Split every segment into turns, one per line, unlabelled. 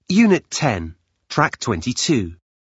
Unit 10, Track 22.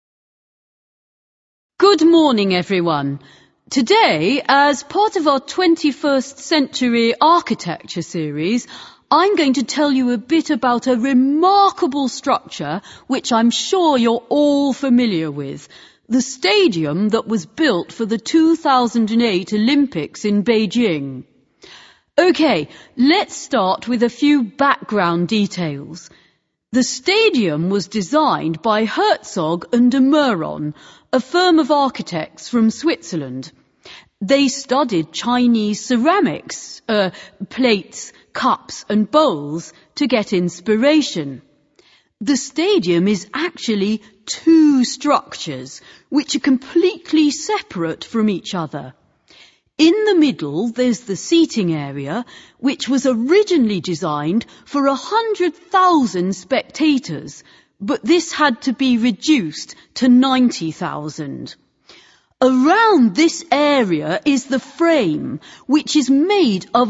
Good morning, everyone. Today, as part of our 21st Century Architecture series, I'm going to tell you a bit about a remarkable structure which I'm sure you're all familiar with, the stadium that was built for the 2008 Olympics in Beijing. OK, let's start with a few background details. The stadium was designed by Herzog and de Meuron, a firm of architects from Switzerland. They studied Chinese ceramics, plates, cups and bowls to get inspiration. The stadium is actually two structures which are completely separate from each other. In the middle, there's the seating area, which was originally designed for 100,000 spectators, but this had to be reduced to 90,000. Around this area is the frame, which is made of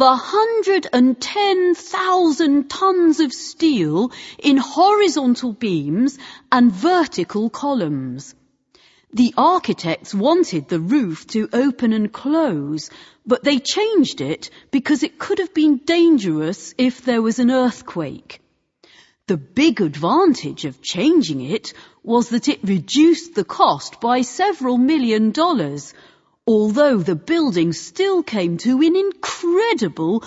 110,000 tons of steel in horizontal beams and vertical columns. The architects wanted the roof to open and close, but they changed it because it could have been dangerous if there was an earthquake. The big advantage of changing it was that it reduced the cost by several $1 million, although the building still came to an incredible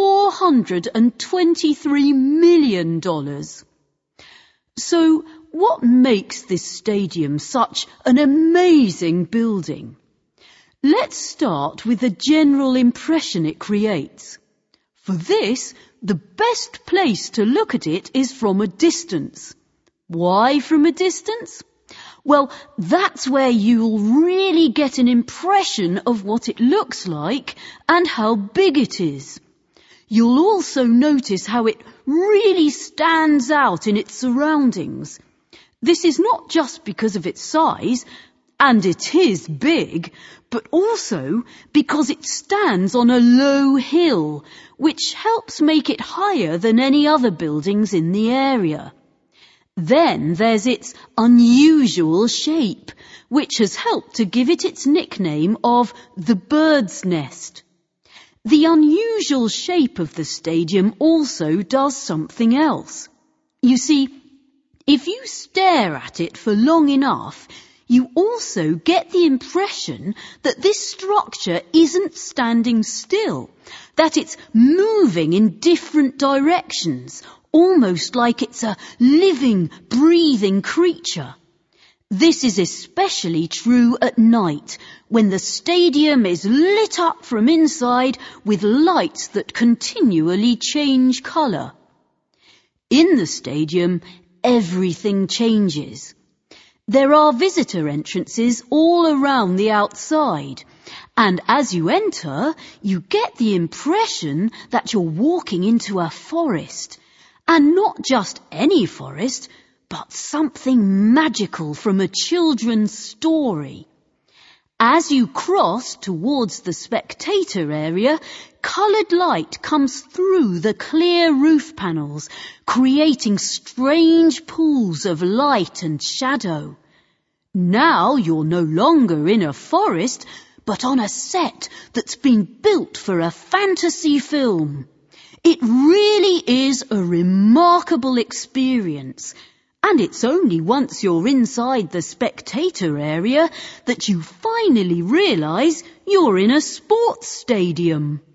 $423 million. So, what makes this stadium such an amazing building? Let's start with the general impression it creates. For this, the best place to look at it is from a distance. Why from a distance? Well, that's where you'll really get an impression of what it looks like and how big it is. You'll also notice how it really stands out in its surroundings. This is not just because of its size, and it is big, but also because it stands on a low hill, which helps make it higher than any other buildings in the area. Then there's its unusual shape, which has helped to give it its nickname of the bird's nest. The unusual shape of the stadium also does something else. You see, if you stare at it for long enough, you also get the impression that this structure isn't standing still, that it's moving in different directions, almost like it's a living, breathing creature. This is especially true at night, when the stadium is lit up from inside with lights that continually change colour. In the stadium, everything changes. There are visitor entrances all around the outside, and as you enter, you get the impression that you're walking into a forest, and not just any forest, but something magical from a children's story. As you cross towards the spectator area, coloured light comes through the clear roof panels, creating strange pools of light and shadow. Now you're no longer in a forest, but on a set that's been built for a fantasy film. It really is a remarkable experience. And it's only once you're inside the spectator area that you finally realise you're in a sports stadium.